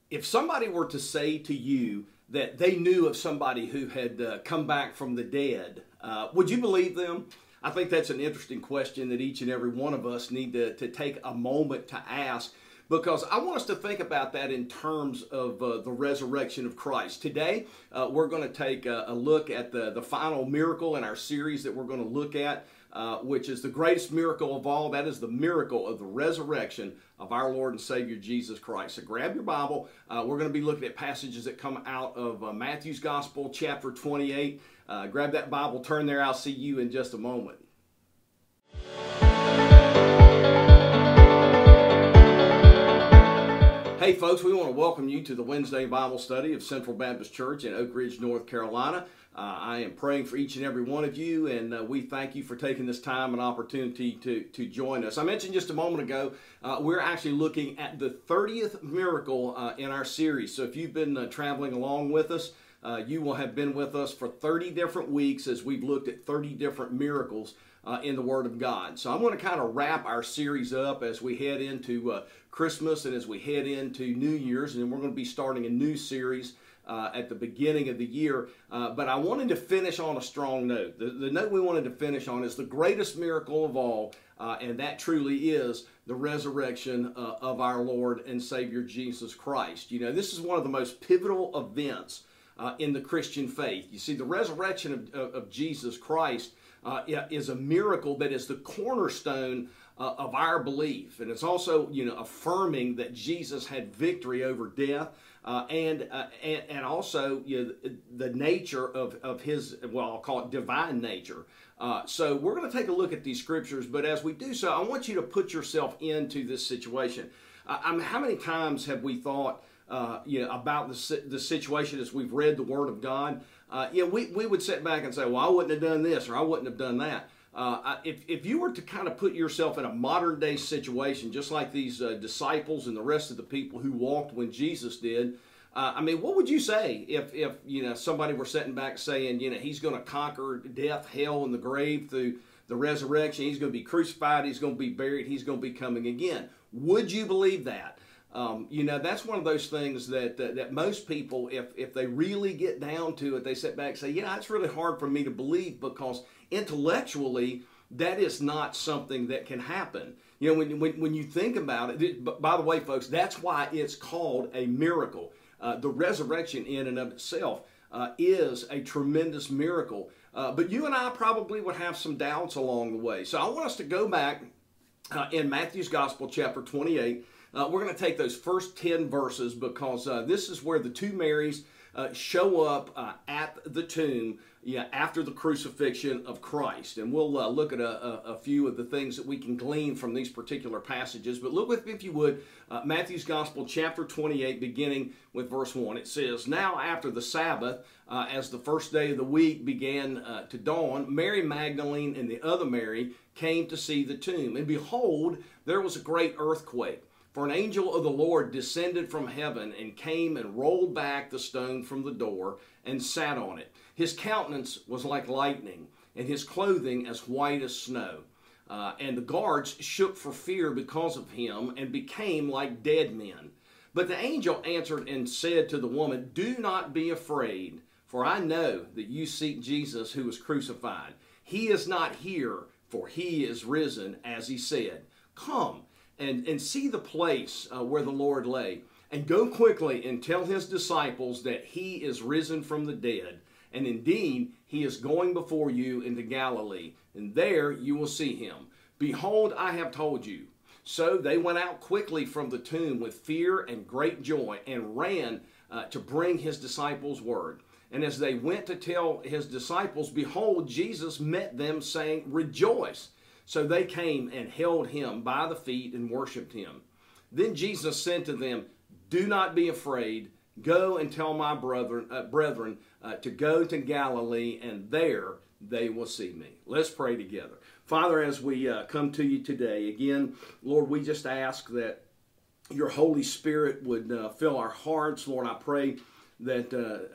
If somebody were to say to you that they knew of somebody who had come back from the dead, would you believe them? I think that's an interesting question that each and every one of us need to take a moment to ask, because I want us to think about that in terms of the resurrection of Christ. Today, we're going to take a look at the final miracle in our series that we're going to look at, which is the greatest miracle of all. That is the miracle of the resurrection of our Lord and Savior Jesus Christ. So grab your Bible. We're going to be looking at passages that come out of Matthew's Gospel, chapter 28. Grab that Bible, turn there. I'll see you in just a moment. Hey folks, we want to welcome you to the Wednesday Bible study of Central Baptist Church in Oak Ridge, North Carolina. I am praying for each and every one of you, and we thank you for taking this time and opportunity to join us. I mentioned just a moment ago, we're actually looking at the 30th miracle in our series. So if you've been traveling along with us, you will have been with us for 30 different weeks as we've looked at 30 different miracles in the Word of God. So I'm going to kind of wrap our series up as we head into Christmas and as we head into New Year's, and then we're going to be starting a new series at the beginning of the year. But I wanted to finish on a strong note. The note we wanted to finish on is the greatest miracle of all, and that truly is the resurrection of our Lord and Savior Jesus Christ. You know, this is one of the most pivotal events in the Christian faith. You see, the resurrection of Jesus Christ is a miracle that is the cornerstone of our belief, and it's also, you know, affirming that Jesus had victory over death, and also, you know, the nature of his, well, I'll call it divine nature. So we're going to take a look at these scriptures, but as we do so, I want you to put yourself into this situation. How many times have we thought about the situation as we've read the Word of God? We would sit back and say, well, I wouldn't have done this or I wouldn't have done that. If you were to kind of put yourself in a modern day situation, just like these disciples and the rest of the people who walked when Jesus did, what would you say if somebody were sitting back saying, he's going to conquer death, hell, and the grave through the resurrection, he's going to be crucified, he's going to be buried, he's going to be coming again? Would you believe that? That's one of those things that most people, if they really get down to it, they sit back and say, it's really hard for me to believe, because intellectually, that is not something that can happen. When you think about it, by the way, folks, that's why it's called a miracle. The resurrection in and of itself is a tremendous miracle. But you and I probably would have some doubts along the way. So I want us to go back in Matthew's Gospel, chapter 28. We're going to take those first 10 verses, because this is where the two Marys show up at the tomb after the crucifixion of Christ. And we'll look at a few of the things that we can glean from these particular passages. But look with me, if you would, Matthew's Gospel, chapter 28, beginning with verse 1. It says, "Now after the Sabbath, as the first day of the week began to dawn, Mary Magdalene and the other Mary came to see the tomb. And behold, there was a great earthquake. For an angel of the Lord descended from heaven and came and rolled back the stone from the door and sat on it. His countenance was like lightning, and his clothing as white as snow. And the guards shook for fear because of him and became like dead men. But the angel answered and said to the woman, 'Do not be afraid, for I know that you seek Jesus who was crucified. He is not here, for he is risen, as he said. Come and see the place where the Lord lay, and go quickly and tell his disciples that he is risen from the dead, and indeed he is going before you into Galilee, and there you will see him. Behold, I have told you.' So they went out quickly from the tomb with fear and great joy, and ran to bring his disciples word. And as they went to tell his disciples, behold, Jesus met them, saying, 'Rejoice.' So they came and held him by the feet and worshipped him. Then Jesus said to them, 'Do not be afraid. Go and tell my brethren to go to Galilee, and there they will see me.'" Let's pray together. Father, as we come to you today, again, Lord, we just ask that your Holy Spirit would fill our hearts. Lord, I pray that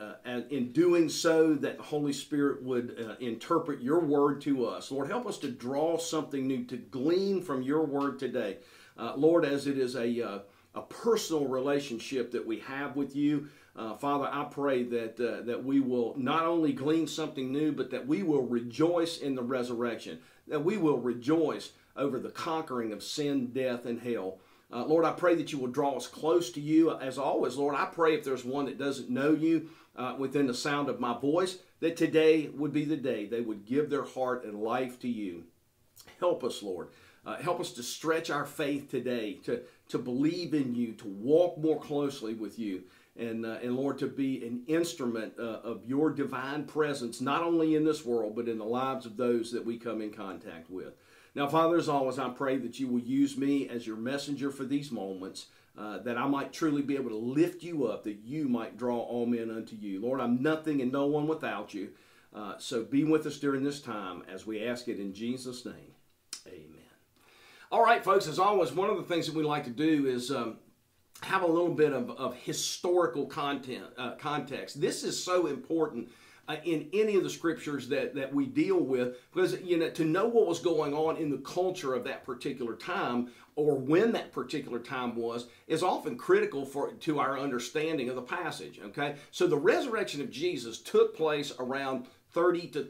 in doing so, that the Holy Spirit would interpret your word to us. Lord, help us to draw something new, to glean from your word today. Lord, as it is a a personal relationship that we have with you. Father, I pray that we will not only glean something new, but that we will rejoice in the resurrection, that we will rejoice over the conquering of sin, death, and hell. Lord, I pray that you will draw us close to you. As always, Lord, I pray if there's one that doesn't know you within the sound of my voice, that today would be the day they would give their heart and life to you. Help us, Lord. Help us to stretch our faith today, to believe in you, to walk more closely with you, and Lord, to be an instrument of your divine presence, not only in this world, but in the lives of those that we come in contact with. Now, Father, as always, I pray that you will use me as your messenger for these moments, that I might truly be able to lift you up, that you might draw all men unto you. Lord, I'm nothing and no one without you, so be with us during this time as we ask it in Jesus' name. Amen. All right, folks, as always, one of the things that we like to do is have a little bit of historical context. This is so important in any of the scriptures that we deal with, because to know what was going on in the culture of that particular time, or when that particular time was, is often critical to our understanding of the passage. Okay, so the resurrection of Jesus took place around 30 to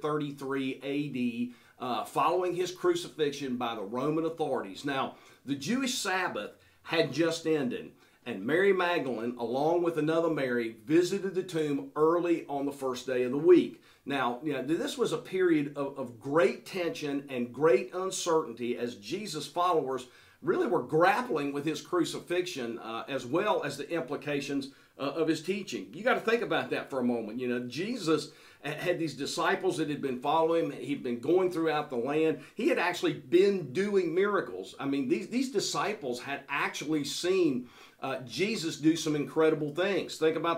33 AD, following his crucifixion by the Roman authorities. Now, the Jewish Sabbath had just ended, and Mary Magdalene, along with another Mary, visited the tomb early on the first day of the week. Now, this was a period of great tension and great uncertainty as Jesus' followers really were grappling with his crucifixion as well as the implications of his teaching. You got to think about that for a moment. Jesus had these disciples that had been following him. He'd been going throughout the land. He had actually been doing miracles. I mean, these disciples had actually seen Jesus do some incredible things. Think about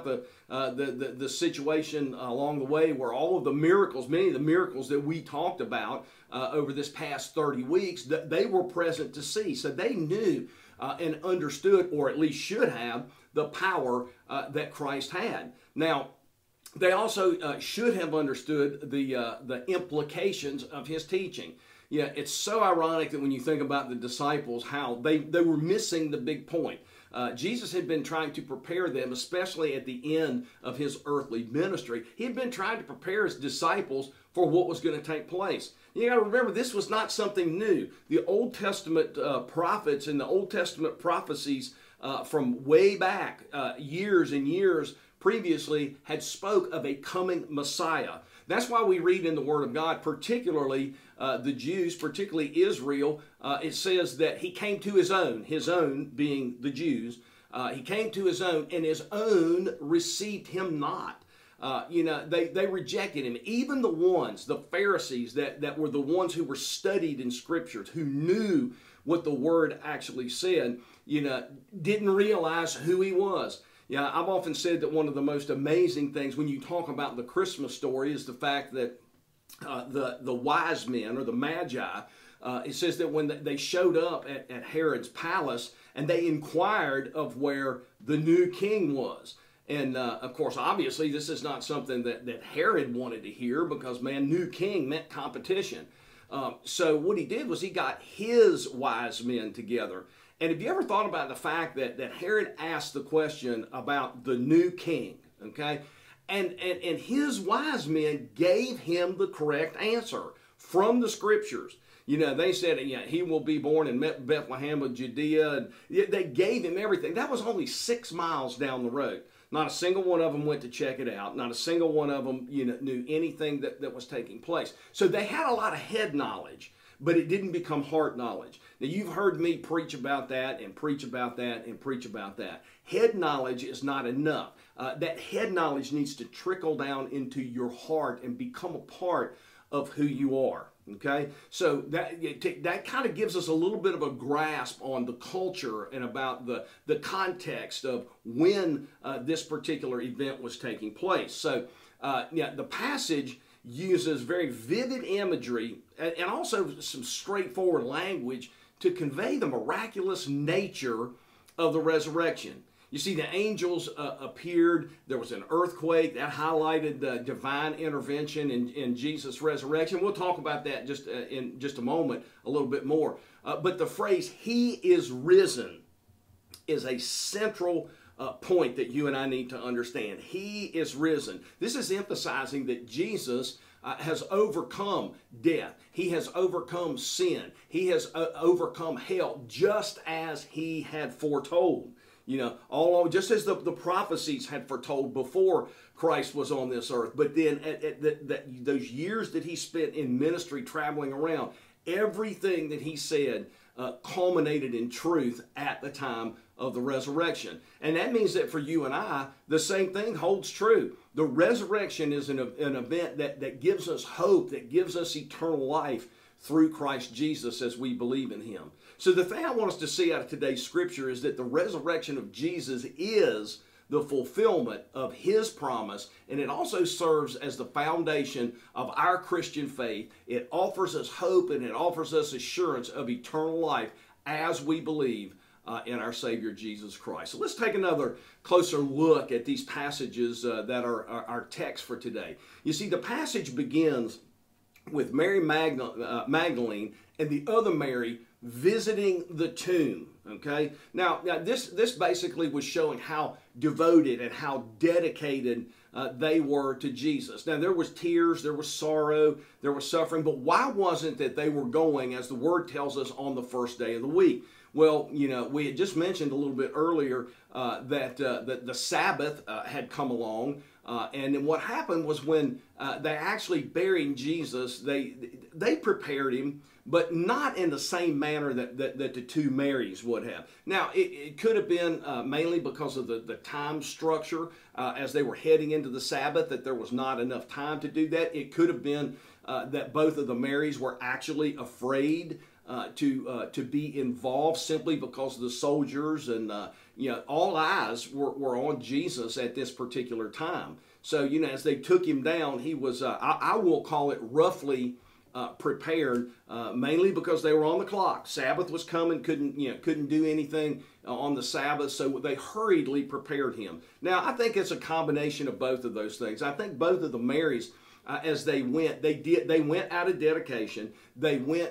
the situation along the way where all of the miracles, many of the miracles that we talked about over this past 30 weeks, that they were present to see. So they knew and understood, or at least should have, the power that Christ had. Now, they also should have understood the implications of his teaching. Yeah, it's so ironic that when you think about the disciples, how they were missing the big point. Jesus had been trying to prepare them, especially at the end of his earthly ministry. He had been trying to prepare his disciples for what was going to take place. You got to remember, this was not something new. The Old Testament prophets and the Old Testament prophecies from way back, years and years previously, had spoke of a coming Messiah. That's why we read in the Word of God, particularly the Jews, particularly Israel, it says that he came to his own being the Jews. He came to his own, and his own received him not. They rejected him. Even the ones, the Pharisees, that were the ones who were studied in Scriptures, who knew what the Word actually said, didn't realize who he was. Yeah, I've often said that one of the most amazing things when you talk about the Christmas story is the fact that the wise men, or the Magi, it says that when they showed up at Herod's palace and they inquired of where the new king was. And of course, obviously, this is not something that Herod wanted to hear, because, man, new king meant competition. So what he did was he got his wise men together. And have you ever thought about the fact that Herod asked the question about the new king, okay? And his wise men gave him the correct answer from the Scriptures. They said, he will be born in Bethlehem of Judea. And they gave him everything. That was only 6 miles down the road. Not a single one of them went to check it out. Not a single one of them knew anything that was taking place. So they had a lot of head knowledge, but it didn't become heart knowledge. Now, you've heard me preach about that and preach about that and preach about that. Head knowledge is not enough. That head knowledge needs to trickle down into your heart and become a part of who you are. Okay, so that kind of gives us a little bit of a grasp on the culture and about the context of when this particular event was taking place. So, the passage uses very vivid imagery and also some straightforward language to convey the miraculous nature of the resurrection. You see, the angels appeared. There was an earthquake that highlighted the divine intervention in Jesus' resurrection. We'll talk about that in just a moment, a little bit more. But the phrase, "He is risen," is a central point that you and I need to understand. He is risen. This is emphasizing that Jesus has overcome death. He has overcome sin. He has overcome hell, just as he had foretold. You know, all along, just as the prophecies had foretold before Christ was on this earth. But then those years that he spent in ministry traveling around, everything that he said culminated in truth at the time of the resurrection. And that means that for you and I, the same thing holds true. The resurrection is an event that gives us hope, that gives us eternal life through Christ Jesus as we believe in him. So the thing I want us to see out of today's scripture is that the resurrection of Jesus is the fulfillment of his promise, and it also serves as the foundation of our Christian faith. It offers us hope and it offers us assurance of eternal life as we believe in our Savior Jesus Christ. So let's take another closer look at these passages that are our text for today. You see, the passage begins with Mary Magdalene and the other Mary visiting the tomb. Okay, now this basically was showing how devoted and how dedicated they were to Jesus. Now there was tears, there was sorrow, there was suffering, but why wasn't that they were going, as the word tells us, on the first day of the week? Well, you know, we had just mentioned a little bit earlier that the Sabbath had come along, and then what happened was when they actually buried Jesus, they prepared him, but not in the same manner that the two Marys would have. Now, it could have been mainly because of the time structure as they were heading into the Sabbath, that there was not enough time to do that. It could have been that both of the Marys were actually afraid to be involved, simply because the soldiers and you know, all eyes were on Jesus at this particular time. So, you know, as they took him down, he was I will call it roughly prepared, mainly because they were on the clock. Sabbath was coming, couldn't do anything on the Sabbath, so they hurriedly prepared him. Now, I think it's a combination of both of those things. I think both of the Marys, as they went, they went out of dedication. They went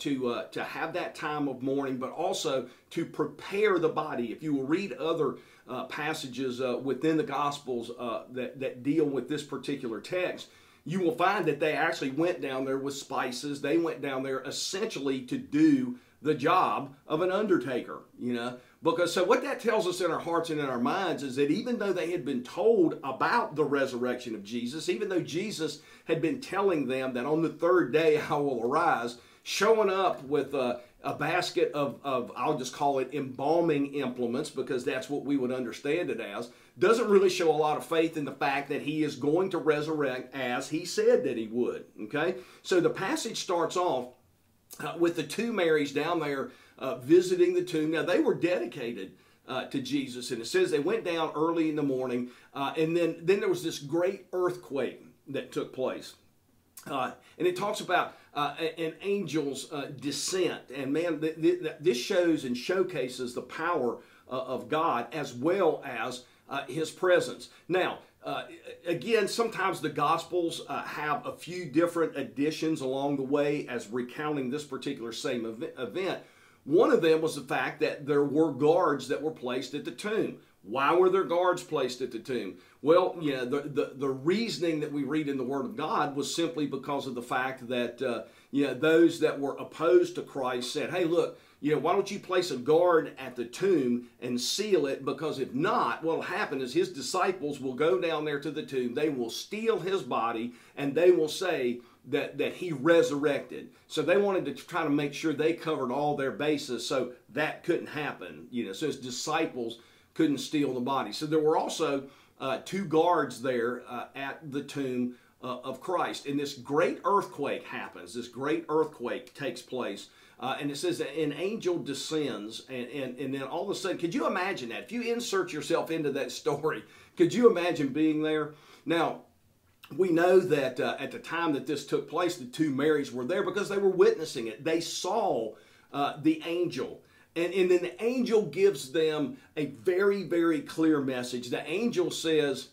to have that time of mourning, but also to prepare the body. If you will read other passages within the Gospels that deal with this particular text, you will find that they actually went down there with spices. They went down there essentially to do the job of an undertaker, you know. Because so what that tells us in our hearts and in our minds is that even though they had been told about the resurrection of Jesus, even though Jesus had been telling them that on the third day I will arise, showing up with a basket of I'll just call it embalming implements, because that's what we would understand it as, doesn't really show a lot of faith in the fact that he is going to resurrect as he said that he would. Okay, so the passage starts off with the two Marys down there visiting the tomb. Now, they were dedicated to Jesus, and it says they went down early in the morning, and then there was this great earthquake that took place. And it talks about an angel's descent. And man, this shows and showcases the power of God as well as his presence. Now, again, sometimes the Gospels have a few different additions along the way as recounting this particular same event. One of them was the fact that there were guards that were placed at the tomb. Why were there guards placed at the tomb? Well, yeah, the reasoning that we read in the Word of God was simply because of the fact that those that were opposed to Christ said, hey, look, why don't you place a guard at the tomb and seal it? Because if not, what will happen is his disciples will go down there to the tomb, they will steal his body, and they will say that he resurrected. So they wanted to try to make sure they covered all their bases, so that couldn't happen. So his disciples couldn't steal the body. So there were also two guards there at the tomb of Christ. And this great earthquake happens. This great earthquake takes place. And it says that an angel descends, and then all of a sudden, could you imagine that? If you insert yourself into that story, could you imagine being there? Now, we know that at the time that this took place, the two Marys were there because they were witnessing it. They saw the angel. And then the angel gives them a very, very clear message. The angel says,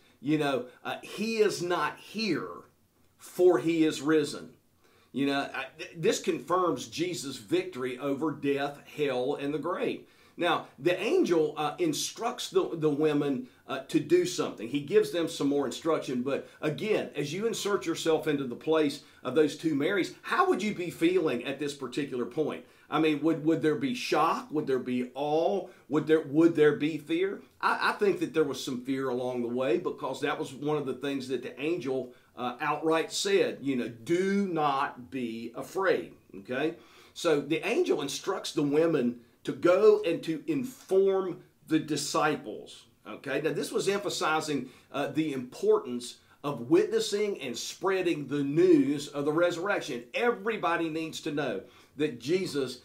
he is not here, for he is risen. This confirms Jesus' victory over death, hell, and the grave. Now, the angel instructs the women to do something. He gives them some more instruction. But again, as you insert yourself into the place of those two Marys, how would you be feeling at this particular point? I mean, would there be shock? Would there be awe? Would there be fear? I think that there was some fear along the way, because that was one of the things that the angel outright said, do not be afraid. Okay? So the angel instructs the women to go and to inform the disciples. Okay? Now this was emphasizing the importance of witnessing and spreading the news of the resurrection. Everybody needs to know that Jesus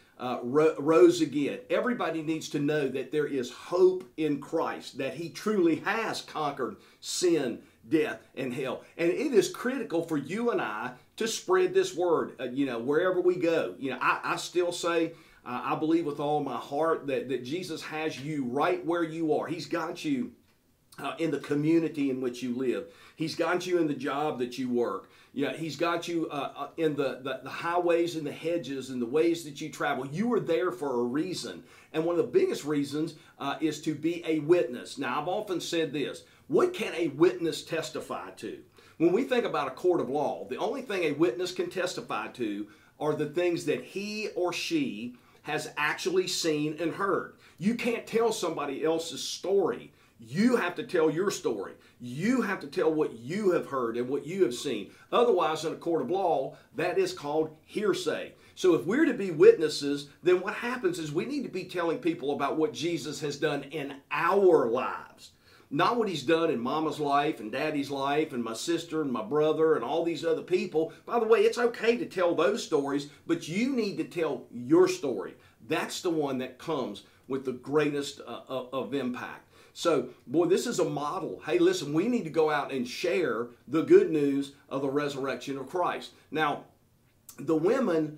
rose again. Everybody needs to know that there is hope in Christ, that he truly has conquered sin, death, and hell. And it is critical for you and I to spread this word, wherever we go. I still say, I believe with all my heart that Jesus has you right where you are. He's got you in the community in which you live. He's got you in the job that you work. He's got you in the highways and the hedges and the ways that you travel. You are there for a reason. And one of the biggest reasons is to be a witness. Now, I've often said this. What can a witness testify to? When we think about a court of law, the only thing a witness can testify to are the things that he or she has actually seen and heard. You can't tell somebody else's story. You have to tell your story. You have to tell what you have heard and what you have seen. Otherwise, in a court of law, that is called hearsay. So if we're to be witnesses, then what happens is we need to be telling people about what Jesus has done in our lives. Not what he's done in mama's life and daddy's life and my sister and my brother and all these other people. By the way, it's okay to tell those stories, but you need to tell your story. That's the one that comes with the greatest of impact. So, boy, this is a model. Hey, listen, we need to go out and share the good news of the resurrection of Christ. Now, the women,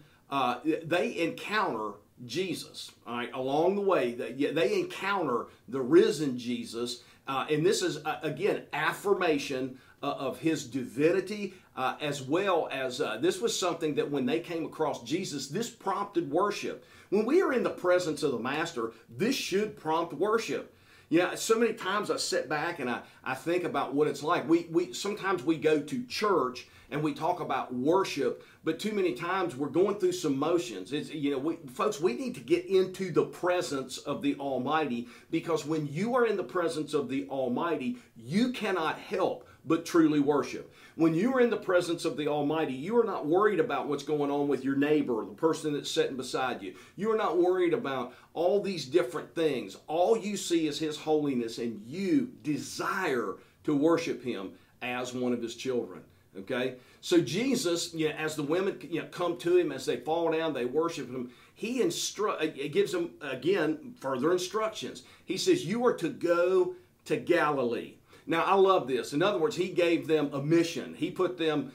they encounter Jesus, all right, along the way. They encounter the risen Jesus, and this is, again, affirmation of his divinity, as well as this was something that when they came across Jesus, this prompted worship. When we are in the presence of the Master, this should prompt worship. So many times I sit back and I think about what it's like. Sometimes we go to church and we talk about worship, but too many times we're going through some motions. Folks, we need to get into the presence of the Almighty, because when you are in the presence of the Almighty, you cannot help but truly worship. When you are in the presence of the Almighty, you are not worried about what's going on with your neighbor, the person that's sitting beside you. You are not worried about all these different things. All you see is his holiness, and you desire to worship him as one of his children. Okay? So Jesus, as the women come to him, as they fall down, they worship him, he gives them, again, further instructions. He says, you are to go to Galilee. Now, I love this. In other words, he gave them a mission. He put them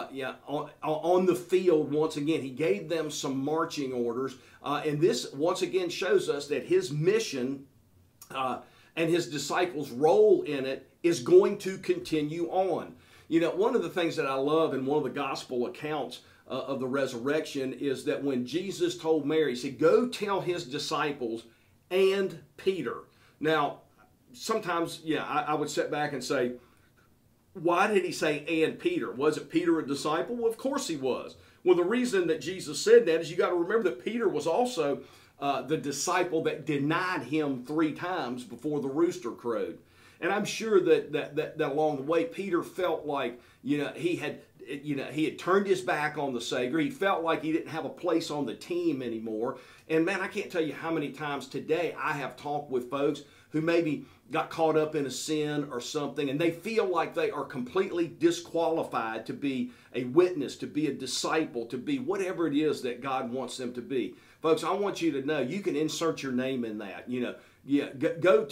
on the field once again. He gave them some marching orders. And this, once again, shows us that his mission and his disciples' role in it is going to continue on. One of the things that I love in one of the gospel accounts of the resurrection is that when Jesus told Mary, he said, go tell his disciples and Peter. Now, sometimes, I would sit back and say, why did he say and Peter? Wasn't Peter a disciple? Well, of course he was. Well, the reason that Jesus said that is you got to remember that Peter was also the disciple that denied him 3 times before the rooster crowed. And I'm sure that along the way, Peter felt like, he had turned his back on the Savior. He felt like he didn't have a place on the team anymore. And man, I can't tell you how many times today I have talked with folks who maybe got caught up in a sin or something, and they feel like they are completely disqualified to be a witness, to be a disciple, to be whatever it is that God wants them to be. Folks, I want you to know you can insert your name in that. Go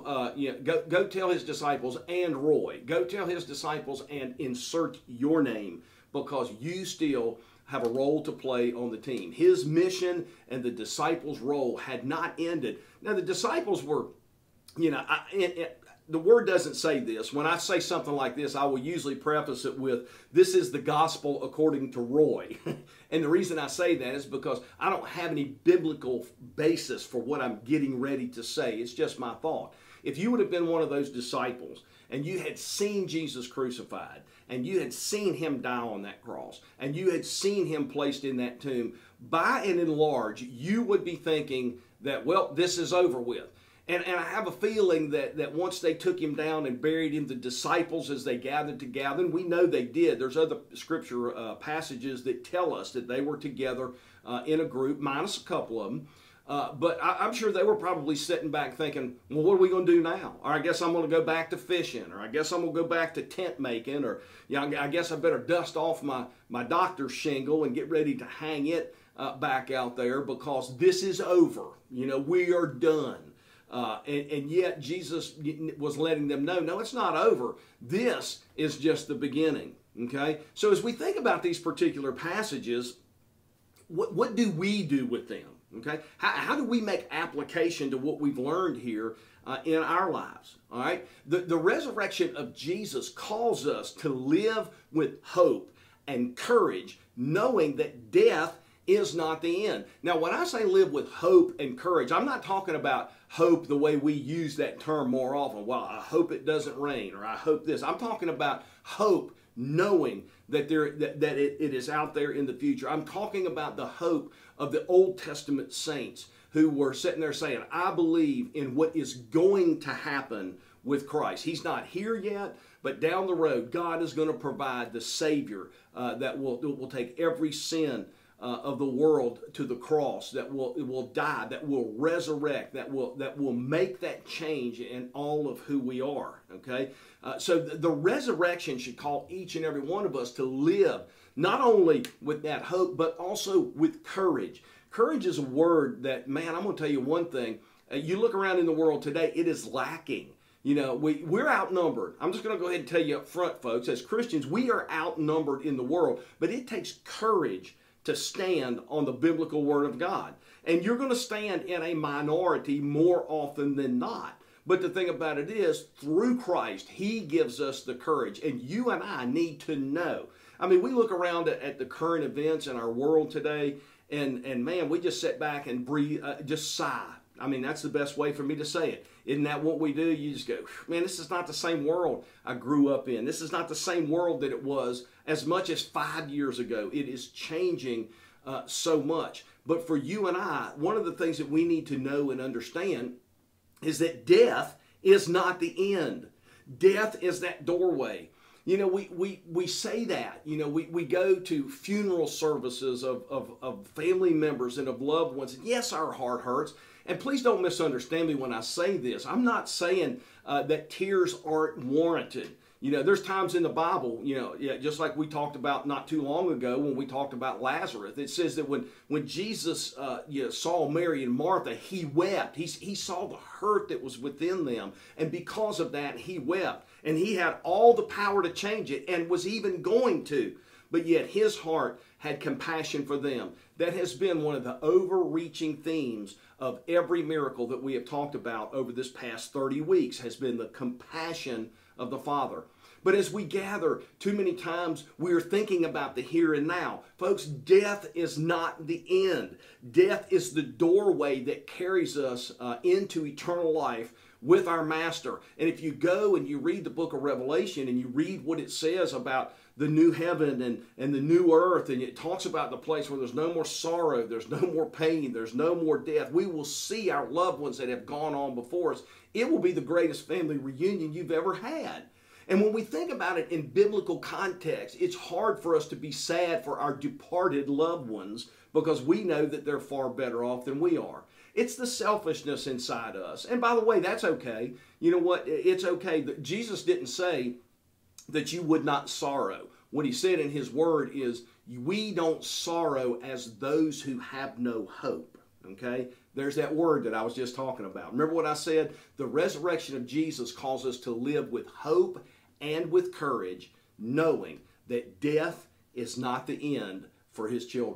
tell his disciples and Roy. Go tell his disciples and insert your name, because you still have a role to play on the team. His mission and the disciples' role had not ended. Now, the disciples were, the Word doesn't say this. When I say something like this, I will usually preface it with, this is the gospel according to Roy. And the reason I say that is because I don't have any biblical basis for what I'm getting ready to say. It's just my thought. If you would have been one of those disciples and you had seen Jesus crucified and you had seen him die on that cross and you had seen him placed in that tomb, by and in large, you would be thinking that, well, this is over with. And I have a feeling that once they took him down and buried him, the disciples, as they gathered together, and we know they did. There's other scripture passages that tell us that they were together in a group, minus a couple of them. But I'm sure they were probably sitting back thinking, well, what are we going to do now? Or I guess I'm going to go back to fishing, or I guess I'm going to go back to tent making, or I guess I better dust off my doctor's shingle and get ready to hang it back out there because this is over. We are done. And yet Jesus was letting them know, no, it's not over. This is just the beginning. Okay? So as we think about these particular passages, what do we do with them? Okay? How do we make application to what we've learned here in our lives? All right? The resurrection of Jesus calls us to live with hope and courage, knowing that death is not the end. Now, when I say live with hope and courage, I'm not talking about hope the way we use that term more often. Well, I hope it doesn't rain, or I hope this. I'm talking about hope knowing that it is out there in the future. I'm talking about the hope of the Old Testament saints who were sitting there saying, I believe in what is going to happen with Christ. He's not here yet, but down the road, God is going to provide the Savior that will take every sin of the world to the cross, that will die, that will resurrect, that will make that change in all of who we are. Okay, so the resurrection should call each and every one of us to live not only with that hope, but also with courage. Courage is a word that, man, I'm going to tell you one thing. You look around in the world today, it is lacking. We're outnumbered. I'm just going to go ahead and tell you up front, folks, as Christians, we are outnumbered in the world, but it takes courage to stand on the biblical Word of God. And you're going to stand in a minority more often than not. But the thing about it is, through Christ, He gives us the courage. And you and I need to know. I mean, we look around at the current events in our world today, and man, we just sit back and breathe, just sigh. I mean, that's the best way for me to say it. Isn't that what we do? You just go, man, this is not the same world I grew up in. This is not the same world that it was as much as 5 years ago. It is changing so much. But for you and I, one of the things that we need to know and understand is that death is not the end. Death is that doorway. We say that. We go to funeral services of family members and of loved ones. And yes, our heart hurts. And please don't misunderstand me when I say this. I'm not saying that tears aren't warranted. There's times in the Bible, just like we talked about not too long ago when we talked about Lazarus. It says that when Jesus saw Mary and Martha, He wept. He saw the hurt that was within them. And because of that, He wept. And He had all the power to change it and was even going to. But yet His heart had compassion for them. That has been one of the overreaching themes of every miracle that we have talked about over this past 30 weeks has been the compassion of the Father. But as we gather, too many times we are thinking about the here and now. Folks, death is not the end. Death is the doorway that carries us into eternal life with our Master. And if you go and you read the book of Revelation and you read what it says about the new heaven and the new earth, and it talks about the place where there's no more sorrow, there's no more pain, there's no more death. We will see our loved ones that have gone on before us. It will be the greatest family reunion you've ever had. And when we think about it in biblical context, it's hard for us to be sad for our departed loved ones because we know that they're far better off than we are. It's the selfishness inside us. And by the way, that's okay. You know what? It's okay. Jesus didn't say that you would not sorrow. What He said in His Word is, we don't sorrow as those who have no hope. Okay? There's that word that I was just talking about. Remember what I said? The resurrection of Jesus calls us to live with hope and with courage, knowing that death is not the end for His children.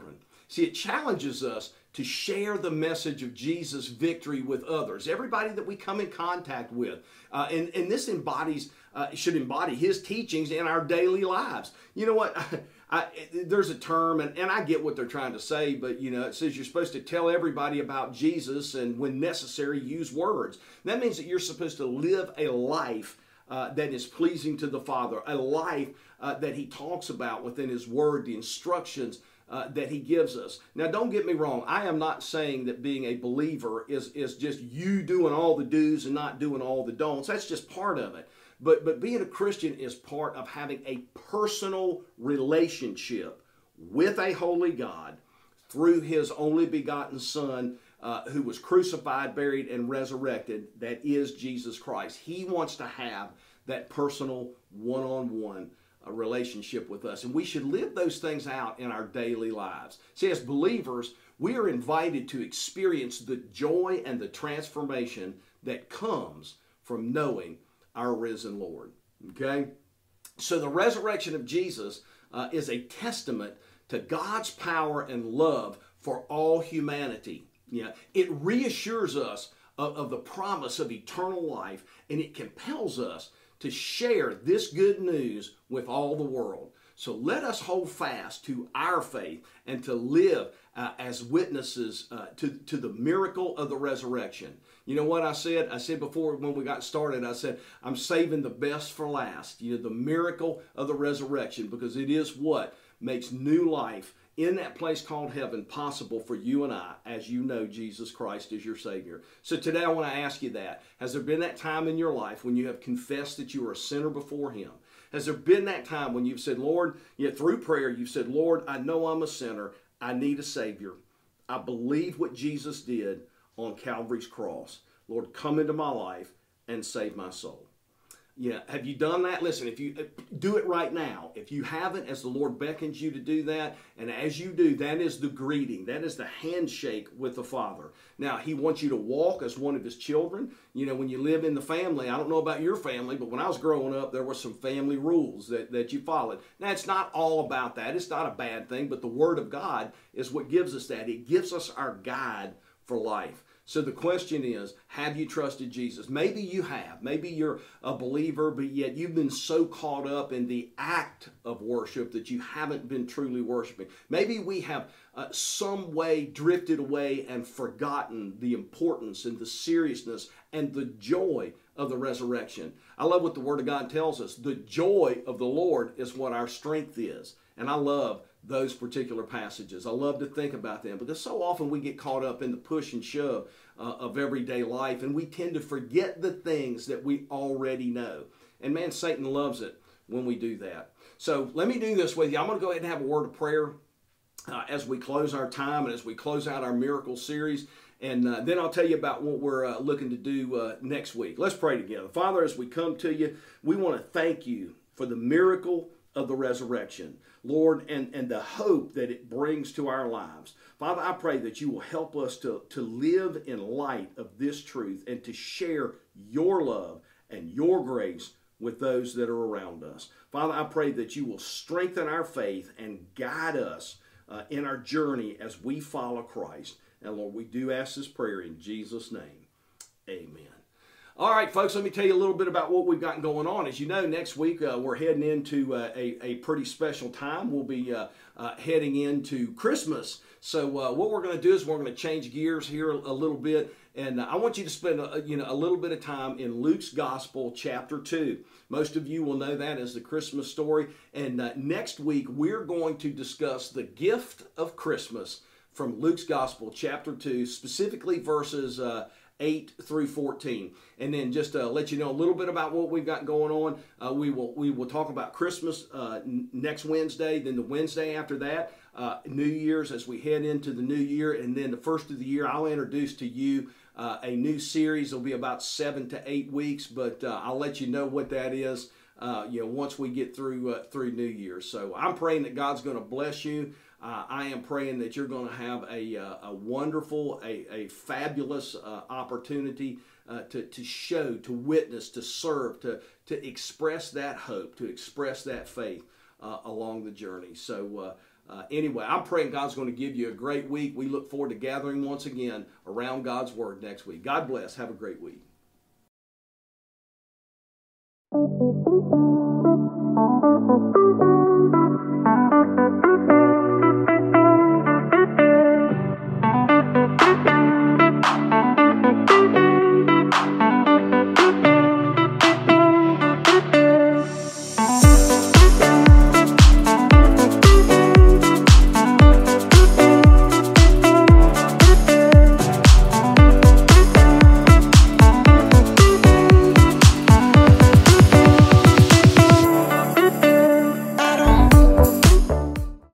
See, it challenges us to share the message of Jesus' victory with others, everybody that we come in contact with. And this should embody his teachings in our daily lives. You know what? There's a term, and I get what they're trying to say, but it says you're supposed to tell everybody about Jesus, and when necessary, use words. That means that you're supposed to live a life that is pleasing to the Father, a life that he talks about within his word, the instructions that he gives us. Now, don't get me wrong. I am not saying that being a believer is just you doing all the do's and not doing all the don'ts. That's just part of it. But being a Christian is part of having a personal relationship with a holy God through his only begotten Son, who was crucified, buried, and resurrected. That is Jesus Christ. He wants to have that personal one-on-one relationship with us. And we should live those things out in our daily lives. See, as believers, we are invited to experience the joy and the transformation that comes from knowing our risen Lord. Okay? So the resurrection of Jesus is a testament to God's power and love for all humanity. It reassures us of the promise of eternal life, and it compels us to share this good news with all the world. So let us hold fast to our faith and to live as witnesses to the miracle of the resurrection. You know what I said? I said before when we got started, I said, I'm saving the best for last. The miracle of the resurrection, because it is what makes new life in that place called heaven possible for you and I, as you know Jesus Christ is your Savior. So today I want to ask you that. Has there been that time in your life when you have confessed that you are a sinner before him? Has there been that time when you've said, Lord, through prayer, you've said, Lord, I know I'm a sinner. I need a Savior. I believe what Jesus did on Calvary's cross. Lord, come into my life and save my soul. Have you done that? Listen, if you do it right now. If you haven't, as the Lord beckons you to do that, and as you do, that is the greeting. That is the handshake with the Father. Now, he wants you to walk as one of his children. When you live in the family, I don't know about your family, but when I was growing up, there were some family rules that you followed. Now, it's not all about that. It's not a bad thing, but the Word of God is what gives us that. It gives us our guide for life. So the question is, have you trusted Jesus? Maybe you have. Maybe you're a believer, but yet you've been so caught up in the act of worship that you haven't been truly worshiping. Maybe we have some way drifted away and forgotten the importance and the seriousness and the joy of the resurrection. I love what the Word of God tells us. The joy of the Lord is what our strength is. And I love those particular passages. I love to think about them because so often we get caught up in the push and shove of everyday life, and we tend to forget the things that we already know. And man, Satan loves it when we do that. So let me do this with you. I'm going to go ahead and have a word of prayer as we close our time and as we close out our miracle series. And then I'll tell you about what we're looking to do next week. Let's pray together. Father, as we come to you, we want to thank you for the miracle of the resurrection, Lord, and the hope that it brings to our lives. Father, I pray that you will help us to live in light of this truth and to share your love and your grace with those that are around us. Father, I pray that you will strengthen our faith and guide us in our journey as we follow Christ. And Lord, we do ask this prayer in Jesus' name. Amen. All right, folks, let me tell you a little bit about what we've got going on. As you know, next week we're heading into a pretty special time. We'll be heading into Christmas. So what we're going to do is we're going to change gears here a little bit. And I want you to spend a little bit of time in Luke's Gospel, chapter 2. Most of you will know that as the Christmas story. And next week, we're going to discuss the gift of Christmas from Luke's Gospel, chapter 2, specifically verses 8 through 14. And then just to let you know a little bit about what we've got going on, we will talk about Christmas next Wednesday, then the Wednesday after that, New Year's as we head into the new year, and then the first of the year I'll introduce to you a new series. It'll be about 7 to 8 weeks, but I'll let you know what that is once we get through New Year's. So I'm praying that God's going to bless you. I am praying that you're going to have a wonderful, a fabulous opportunity to show, to witness, to serve, to express that hope, to express that faith along the journey. So Anyway, I'm praying God's going to give you a great week. We look forward to gathering once again around God's Word next week. God bless. Have a great week. Thank you.